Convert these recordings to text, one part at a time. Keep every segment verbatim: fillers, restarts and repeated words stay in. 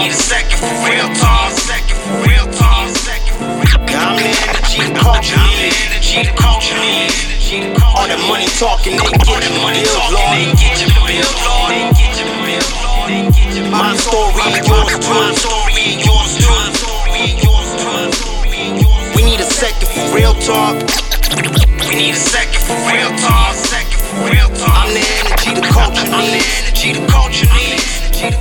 need a second for real talk. Second for real talk. Second for real talk. I'm the energy the culture needs. Energy the culture needs. All that money talking, they get you the bills, Lord. They get you the bills, Lord. They get you the bills, Lord. My story, yours too. My story, yours too. We need a second for real talk. We need a second for real talk. Second for real talk. I'm the energy the culture needs. I'm the energy the culture needs.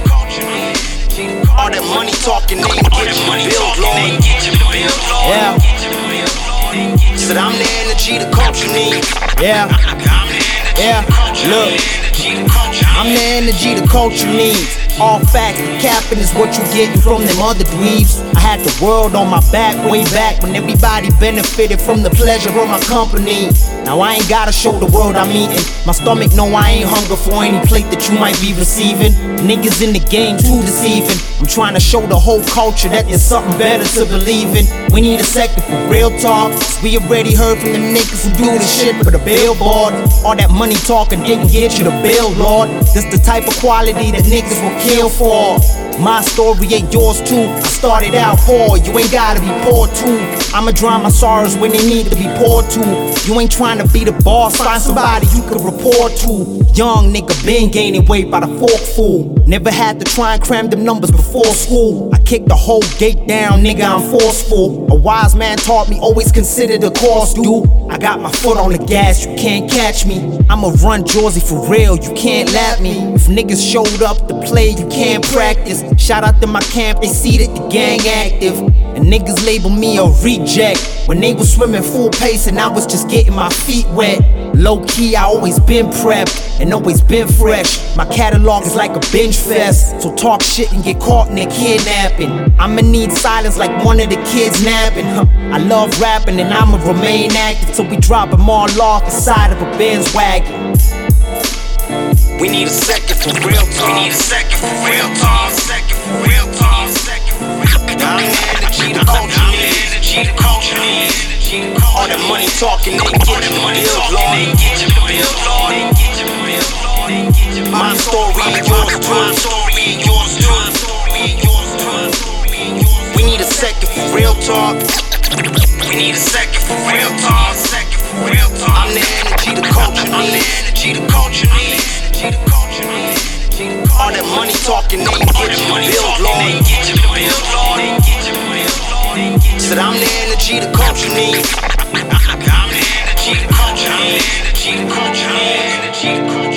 All that money talking, they get you the bills, Lord. Yeah. Said I'm the energy the culture needs. Yeah. Yeah. Look. I'm the energy the culture needs. All facts, the capping is what you getting from them other dweebs. I had the world on my back way back when everybody benefited from the pleasure of my company. Now I ain't gotta show the world I'm eating. My stomach know I ain't hunger for any plate that you might be receiving. Niggas in the game too deceiving. I'm trying to show the whole culture that there's something better to believe in. We need a second for real talk, 'cause we already heard from the niggas who do the shit for the billboard. All that money talking didn't get you the bill, Lord. This the type of quality that niggas will kill for. My story ain't yours too. I started out poor, you ain't gotta be poor too. I'ma drown my sorrows when they need to be poured to. You ain't trying to be the boss, find somebody you can report to. Young nigga been gaining weight by the forkful. Never had to try and cram them numbers before school. I kicked the whole gate down, nigga, I'm forceful. A wise man taught me, always consider the cost due. I got my foot on the gas, you can't catch me. I'ma run Jersey for real, you can't lap me. If niggas showed up to play, you can't practice. Shout out to my camp, they see that the gang active. And niggas label me a reject when they was swimming full pace and I was just getting my feet wet. Low key, I always been prepped and always been fresh. My catalog is like a binge fest, so talk shit and get caught in their kidnapping. I'ma need silence like one of the kids napping. Huh. I love rapping and I'ma remain active till we drop them all off the side of a Benz wagon. We need a second for real talk. We need a second for real talk. Second for real talk. Second for real talk. I'm the energy the culture needs. Energy the culture needs. All that money talking, they get you the bills, Lord. They get you the bills, Lord. My story, yours too. My story, yours too. We need a second for real talk. We need a second for real talk. Second for real talk. I'm the energy the culture needs. I'm the energy the culture needs. All that money talking, they get you the bills, Lord. Said I'm the energy the culture needs. I'm the energy the culture needs. Energy the culture needs.